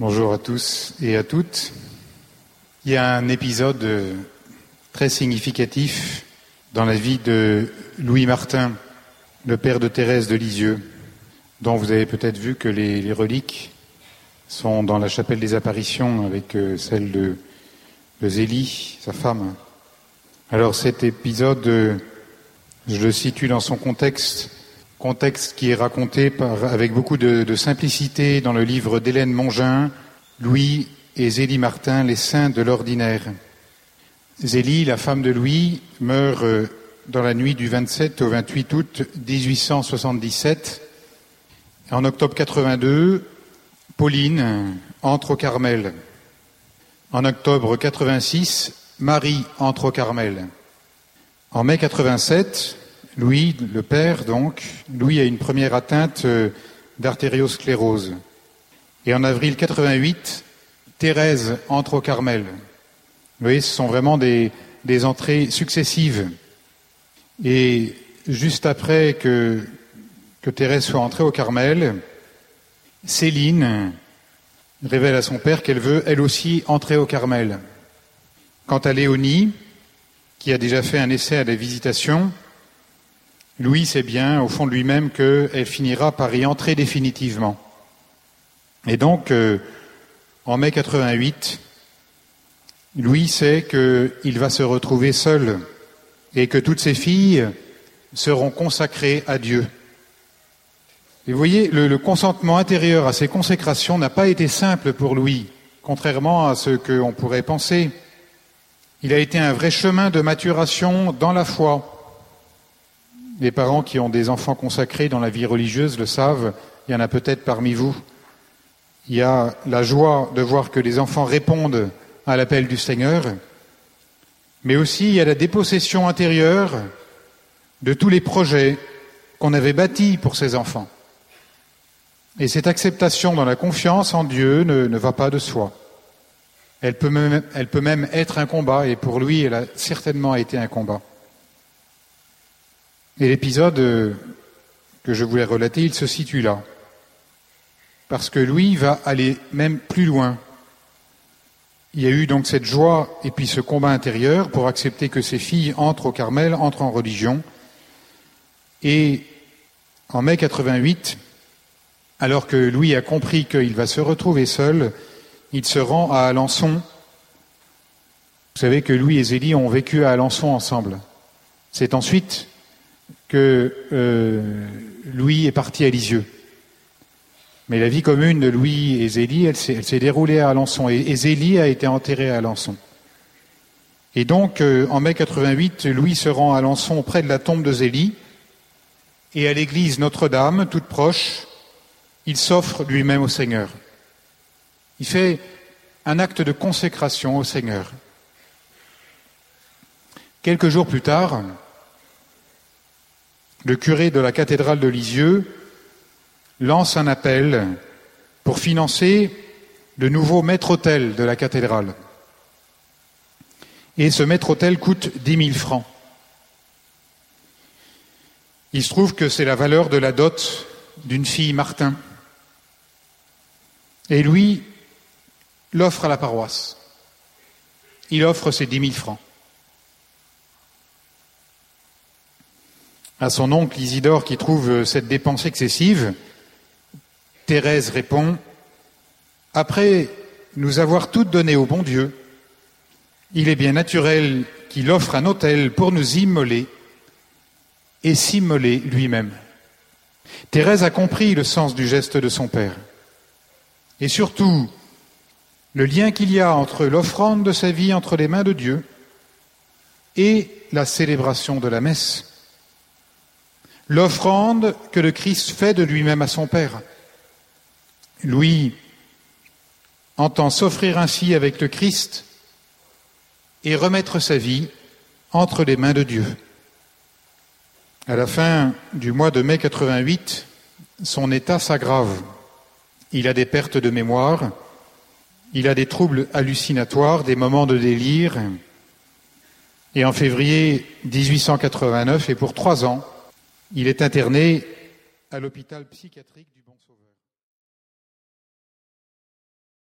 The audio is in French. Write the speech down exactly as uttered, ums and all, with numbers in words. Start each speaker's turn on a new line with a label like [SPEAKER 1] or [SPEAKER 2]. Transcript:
[SPEAKER 1] Bonjour à tous et à toutes. Il y a un épisode très significatif dans la vie de Louis Martin, le père de Thérèse de Lisieux, dont vous avez peut-être vu que les, les reliques sont dans la chapelle des apparitions avec euh, celle de, de Zélie, sa femme. Alors cet épisode, euh, je le situe dans son contexte, contexte qui est raconté par, avec beaucoup de, de simplicité dans le livre d'Hélène Mongin, Louis et Zélie Martin, les saints de l'ordinaire. Zélie, la femme de Louis, meurt euh, dans la nuit du vingt-sept au vingt-huit août dix-huit cent soixante-dix-sept. En octobre quatre-vingt-deux, Pauline entre au Carmel. En octobre quatre-vingt-six, Marie entre au Carmel. En mai quatre-vingt-sept, Louis, le père donc, Louis a une première atteinte d'artériosclérose. Et en avril quatre-vingt-huit, Thérèse entre au Carmel. Vous voyez, ce sont vraiment des, des entrées successives. Et juste après que, que Thérèse soit entrée au Carmel, Céline révèle à son père qu'elle veut, elle aussi, entrer au Carmel. Quant à Léonie, qui a déjà fait un essai à la visitation, Louis sait bien, au fond de lui-même, qu'elle finira par y entrer définitivement. Et donc, euh, en mai quatre-vingt-huit, Louis sait qu'il va se retrouver seul et que toutes ses filles seront consacrées à Dieu. Et vous voyez, le, le consentement intérieur à ces consécrations n'a pas été simple pour Louis, contrairement à ce qu'on pourrait penser. Il a été un vrai chemin de maturation dans la foi. Les parents qui ont des enfants consacrés dans la vie religieuse le savent, il y en a peut-être parmi vous. Il y a la joie de voir que les enfants répondent à l'appel du Seigneur, mais aussi il y a la dépossession intérieure de tous les projets qu'on avait bâtis pour ces enfants. Et cette acceptation dans la confiance en Dieu ne, ne va pas de soi. Elle peut même, elle peut même être un combat, et pour lui, elle a certainement été un combat. Et l'épisode que je voulais relater, il se situe là. Parce que Louis va aller même plus loin. Il y a eu donc cette joie et puis ce combat intérieur pour accepter que ses filles entrent au Carmel, entrent en religion. Et en mai quatre-vingt-huit, alors que Louis a compris qu'il va se retrouver seul, il se rend à Alençon. Vous savez que Louis et Zélie ont vécu à Alençon ensemble. C'est ensuite que euh, Louis est parti à Lisieux. Mais la vie commune de Louis et Zélie, elle s'est, elle s'est déroulée à Alençon. Et, et Zélie a été enterrée à Alençon. Et donc, euh, en mai quatre-vingt-huit, Louis se rend à Alençon près de la tombe de Zélie. Et à l'église Notre-Dame, toute proche, il s'offre lui-même au Seigneur. Il fait un acte de consécration au Seigneur. Quelques jours plus tard, le curé de la cathédrale de Lisieux lance un appel pour financer le nouveau maître-autel de la cathédrale. Et ce maître-autel coûte dix mille francs. Il se trouve que c'est la valeur de la dot d'une fille Martin. Et lui l'offre à la paroisse. Il offre ses dix mille francs. À son oncle Isidore qui trouve cette dépense excessive, Thérèse répond « Après nous avoir toutes données au bon Dieu, il est bien naturel qu'il offre un autel pour nous immoler et s'immoler lui-même. » Thérèse a compris le sens du geste de son père. Et surtout, le lien qu'il y a entre l'offrande de sa vie entre les mains de Dieu et la célébration de la messe. L'offrande que le Christ fait de lui-même à son Père. Louis entend s'offrir ainsi avec le Christ et remettre sa vie entre les mains de Dieu. À la fin du mois de mai quatre-vingt-huit, son état s'aggrave. Il a des pertes de mémoire, il a des troubles hallucinatoires, des moments de délire. Et en février dix-huit cent quatre-vingt-neuf, et pour trois ans, il est interné à l'hôpital psychiatrique du